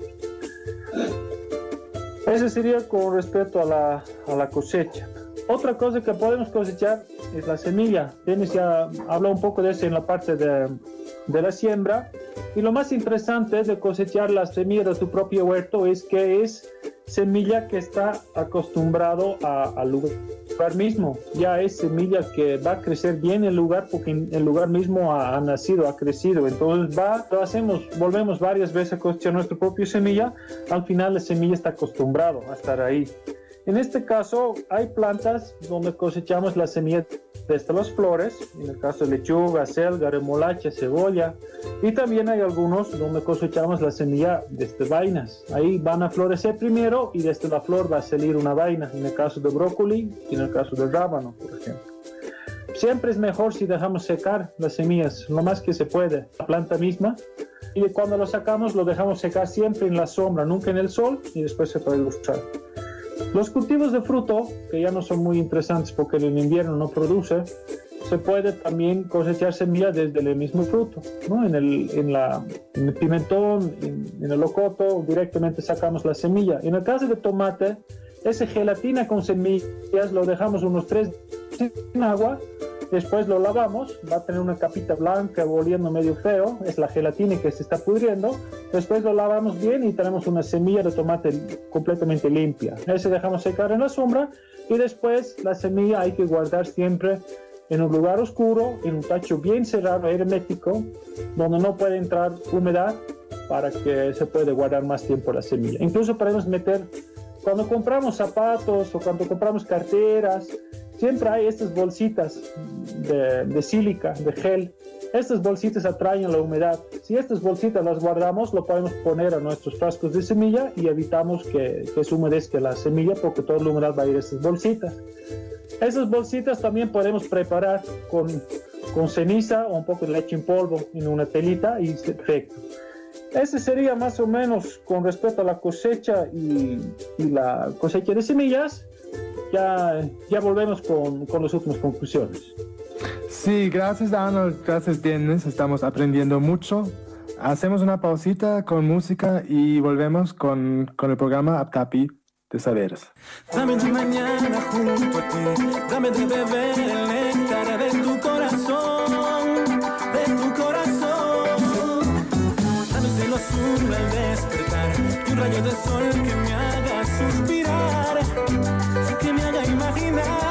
Eso sería con respecto a la, a la cosecha. Otra cosa que podemos cosechar es la semilla. Denis ya habló un poco de eso en la parte de, de la siembra. Y lo más interesante de cosechar la semilla de tu propio huerto es que es semilla que está acostumbrado al lugar mismo. Ya es semilla que va a crecer bien en el lugar porque en el lugar mismo ha, ha nacido, ha crecido. Entonces va, lo hacemos, volvemos varias veces a cosechar nuestra propia semilla. Al final la semilla está acostumbrado a estar ahí. En este caso hay plantas donde cosechamos la semilla desde las flores, en el caso de lechuga, selga, remolacha, cebolla, y también hay algunos donde cosechamos la semilla desde vainas. Ahí van a florecer primero y desde la flor va a salir una vaina, en el caso de brócoli y en el caso del rábano, por ejemplo. Siempre es mejor si dejamos secar las semillas lo más que se puede, la planta misma, y cuando lo sacamos lo dejamos secar siempre en la sombra, nunca en el sol, y después se puede usar. Los cultivos de fruto, que ya no son muy interesantes porque en el invierno no produce, se puede también cosechar semillas desde el mismo fruto, ¿no? En el, en la, en el pimentón, en, en el locoto, directamente sacamos la semilla. En el caso de tomate, esa gelatina con semillas lo dejamos unos tres días en agua, después lo lavamos, va a tener una capita blanca oliendo medio feo, es la gelatina que se está pudriendo, después lo lavamos bien y tenemos una semilla de tomate completamente limpia. Ese dejamos secar en la sombra y después la semilla hay que guardar siempre en un lugar oscuro, en un tacho bien cerrado, hermético, donde no puede entrar humedad para que se pueda guardar más tiempo la semilla. Incluso podemos meter, cuando compramos zapatos o cuando compramos carteras, siempre hay estas bolsitas de, de sílica, de gel. Estas bolsitas atraen la humedad. Si estas bolsitas las guardamos, lo podemos poner a nuestros frascos de semilla y evitamos que, que se humedezca la semilla porque toda la humedad va a ir a estas bolsitas. Esas bolsitas también podemos preparar con, con ceniza o un poco de leche en polvo en una telita y perfecto. Ese sería más o menos con respecto a la cosecha y, y la cosecha de semillas. Ya, ya volvemos con, con las últimas conclusiones. Sí, gracias Arnold, gracias Dennis, estamos aprendiendo mucho. Hacemos una pausita con música y volvemos con, con el programa Aptapi de Saberes. Dame tu mañana junto a ti, dame de beber el néctar de tu corazón, de tu corazón. Dame cielo azul azul al despertar y un rayo de sol que me haga suspirar, que me haga imaginar.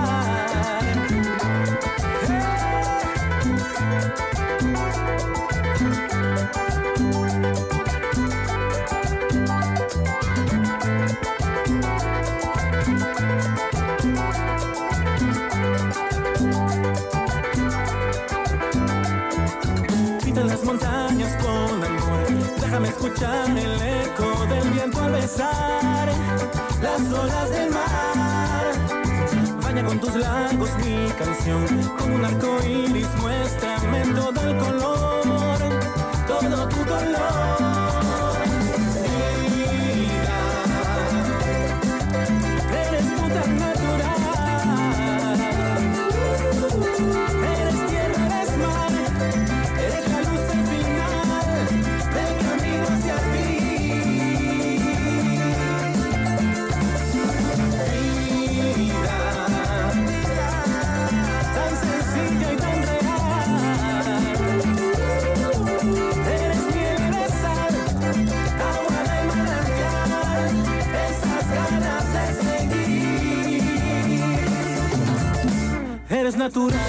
Las montañas con amor, déjame escuchar el eco del viento al besar las olas del mar. Baña con tus lagos mi canción, con un arco iris muéstrame todo el color, todo tu color. Vida, eres tú tan natural, eres tierra, eres mar, eres la luz al final del camino hacia ti. Vida, tan sencilla y tan real. Eres miel, eres sal, agua de manantial, esas ganas de seguir. Eres natural.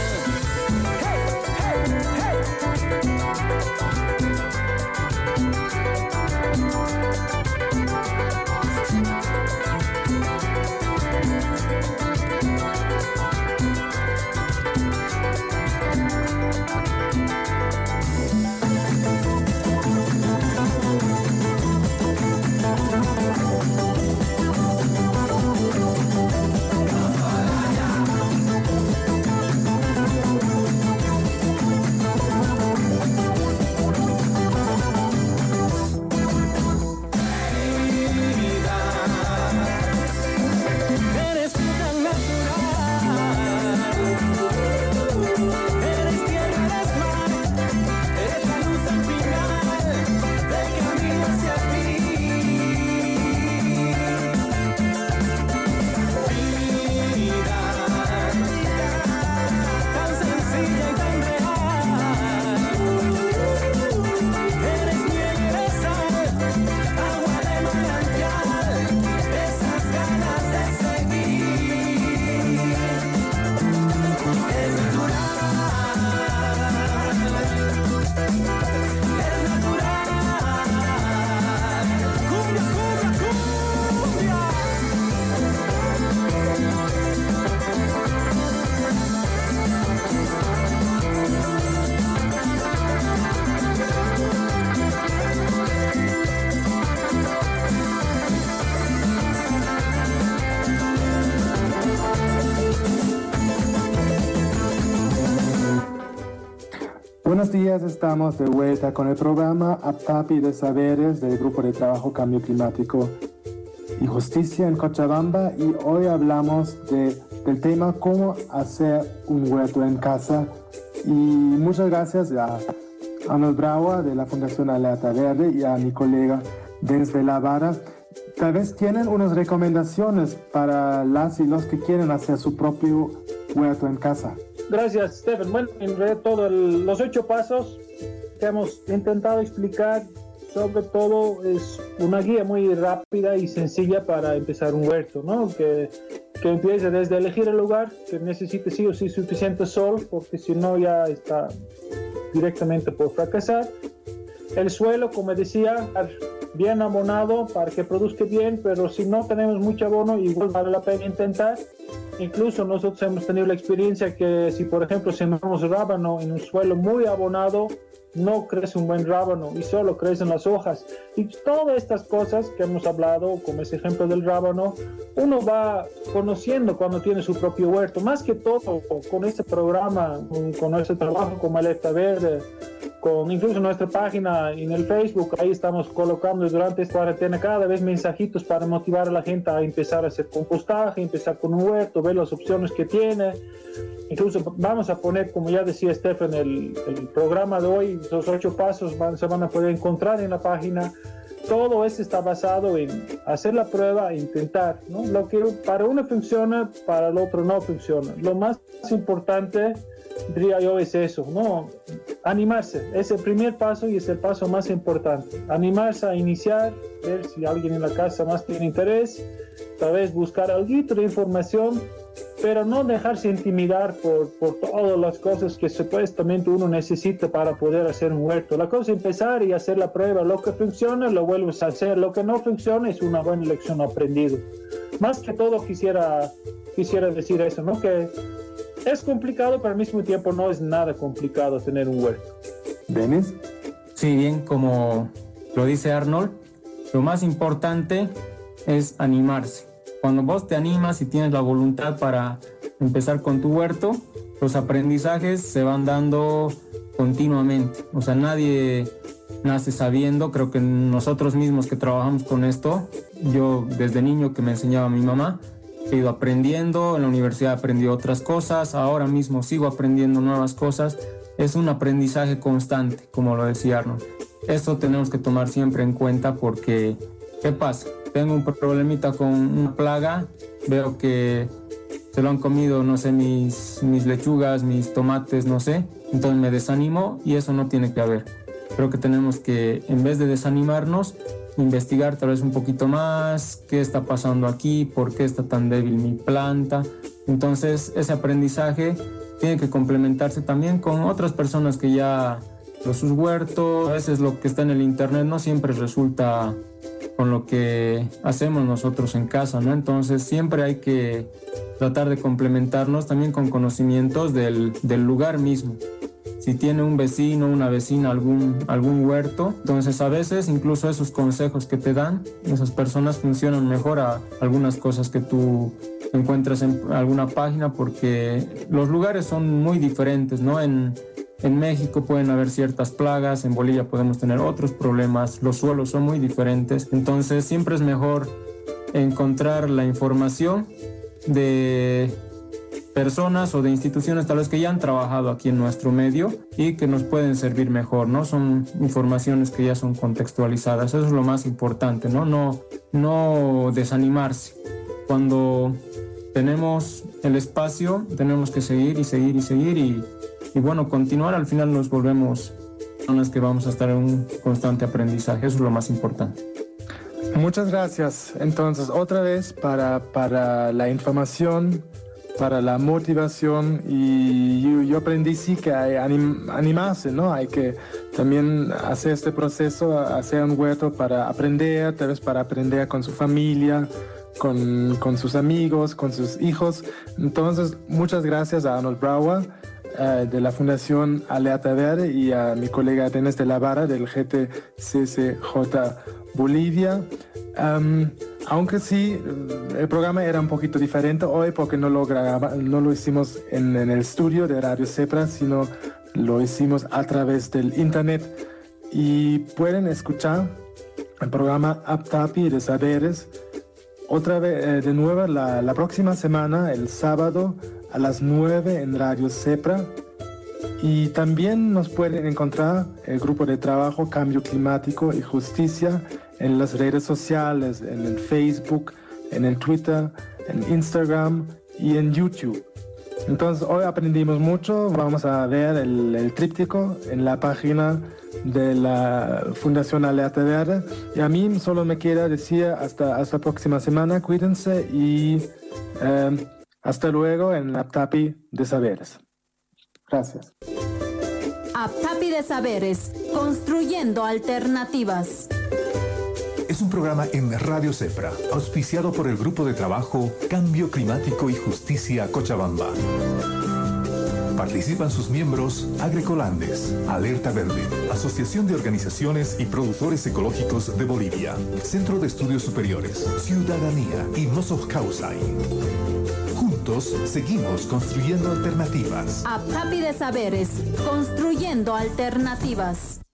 Buenos días, estamos de vuelta con el programa APTAPI de Saberes del Grupo de Trabajo Cambio Climático y Justicia en Cochabamba, y hoy hablamos de, del tema cómo hacer un huerto en casa. Y muchas gracias a Arnold Brauer de la Fundación Alerta Verde y a mi colega Denis de la Barra. Tal vez tienen unas recomendaciones para las y los que quieren hacer su propio huerto en casa. Gracias, Stephen. Bueno, en realidad todos los ocho pasos que hemos intentado explicar, sobre todo es una guía muy rápida y sencilla para empezar un huerto, ¿no? Que, que empiece desde elegir el lugar, que necesite sí o sí suficiente sol, porque si no ya está directamente por fracasar. El suelo, como decía, bien abonado para que produzca bien, pero si no tenemos mucho abono, igual vale la pena intentar. Incluso nosotros hemos tenido la experiencia que si, por ejemplo, sembramos rábano en un suelo muy abonado, no crece un buen rábano y solo crecen las hojas. Y todas estas cosas que hemos hablado, como ese ejemplo del rábano, uno va conociendo cuando tiene su propio huerto. Más que todo, con este programa, con, con nuestro trabajo como Alerta Verde, con incluso nuestra página en el Facebook, ahí estamos colocando durante esta cuarentena cada vez mensajitos para motivar a la gente a empezar a hacer compostaje, empezar con un huerto, ver las opciones que tiene. Incluso vamos a poner, como ya decía Stephen, el, el programa de hoy, los ocho pasos van, se van a poder encontrar en la página. Todo eso está basado en hacer la prueba e intentar, ¿no? Lo que para uno funciona, para el otro no funciona. Lo más importante diría yo, es eso, ¿no? Animarse, es el primer paso y es el paso más importante. Animarse a iniciar, ver si alguien en la casa más tiene interés, tal vez buscar algo de información, pero no dejarse intimidar por, por todas las cosas que supuestamente uno necesita para poder hacer un huerto. La cosa es empezar y hacer la prueba. Lo que funciona, lo vuelves a hacer. Lo que no funciona es una buena lección aprendida. Más que todo quisiera, quisiera decir eso, ¿no? Que es complicado, pero al mismo tiempo no es nada complicado tener un huerto. ¿Denis? Sí, bien, como lo dice Arnold, lo más importante es animarse. Cuando vos te animas y tienes la voluntad para empezar con tu huerto, los aprendizajes se van dando continuamente. O sea, nadie nace sabiendo. Creo que nosotros mismos que trabajamos con esto, yo desde niño que me enseñaba mi mamá, he ido aprendiendo, en la universidad aprendí otras cosas, ahora mismo sigo aprendiendo nuevas cosas. Es un aprendizaje constante, como lo decía Arnold. Eso tenemos que tomar siempre en cuenta porque, ¿qué pasa? Tengo un problemita con una plaga, veo que se lo han comido, no sé, mis, mis lechugas, mis tomates, no sé, entonces me desanimo y eso no tiene que haber. Creo que tenemos que, en vez de desanimarnos, investigar tal vez un poquito más, qué está pasando aquí, por qué está tan débil mi planta. Entonces ese aprendizaje tiene que complementarse también con otras personas que ya los sus huertos, a veces lo que está en el internet no siempre resulta con lo que hacemos nosotros en casa, ¿no? Entonces siempre hay que tratar de complementarnos también con conocimientos del, del lugar mismo. Si tiene un vecino, una vecina, algún, algún huerto, entonces a veces incluso esos consejos que te dan, esas personas funcionan mejor a algunas cosas que tú encuentras en alguna página porque los lugares son muy diferentes, ¿no? En, en México pueden haber ciertas plagas, en Bolivia podemos tener otros problemas, los suelos son muy diferentes, entonces siempre es mejor encontrar la información de personas o de instituciones tal vez que ya han trabajado aquí en nuestro medio y que nos pueden servir mejor, ¿no? Son informaciones que ya son contextualizadas, eso es lo más importante, ¿no? No, no desanimarse. Cuando tenemos el espacio, tenemos que seguir y seguir y seguir y, y bueno, continuar, al final nos volvemos personas que vamos a estar en un constante aprendizaje, eso es lo más importante. Muchas gracias. Entonces, otra vez para, para la información, para la motivación y yo, yo aprendí sí que hay anim, animarse, ¿no? Hay que también hacer este proceso, hacer un huerto para aprender, tal vez para aprender con su familia, con, con sus amigos, con sus hijos. Entonces, muchas gracias a Arnold Brauer uh, de la Fundación Alerta Verde y a mi colega Denis de la Barra del G T C C J Bolivia. Um, aunque sí, el programa era un poquito diferente hoy porque no lo, graba, no lo hicimos en, en el estudio de Radio Cepra, sino lo hicimos a través del internet. Y pueden escuchar el programa Aptapi de Saberes otra vez, eh, de nuevo la, la próxima semana, el sábado a las nueve en Radio Cepra. Y también nos pueden encontrar el grupo de trabajo Cambio Climático y Justicia en las redes sociales, en el Facebook, en el Twitter, en Instagram y en YouTube. Entonces hoy aprendimos mucho, vamos a ver el, el tríptico en la página de la Fundación Alerta Verde. Y a mí solo me queda decir hasta, hasta la próxima semana, cuídense y eh, hasta luego en Aptapi de Saberes. Gracias. Aptapi de Saberes, construyendo alternativas. Es un programa en Radio Cepra, auspiciado por el Grupo de Trabajo Cambio Climático y Justicia Cochabamba. Participan sus miembros Agrocolandes, Alerta Verde, Asociación de Organizaciones y Productores Ecológicos de Bolivia, Centro de Estudios Superiores, Ciudadanía y Nossos Causai. Juntos seguimos construyendo alternativas. Aptapi de Saberes, construyendo alternativas.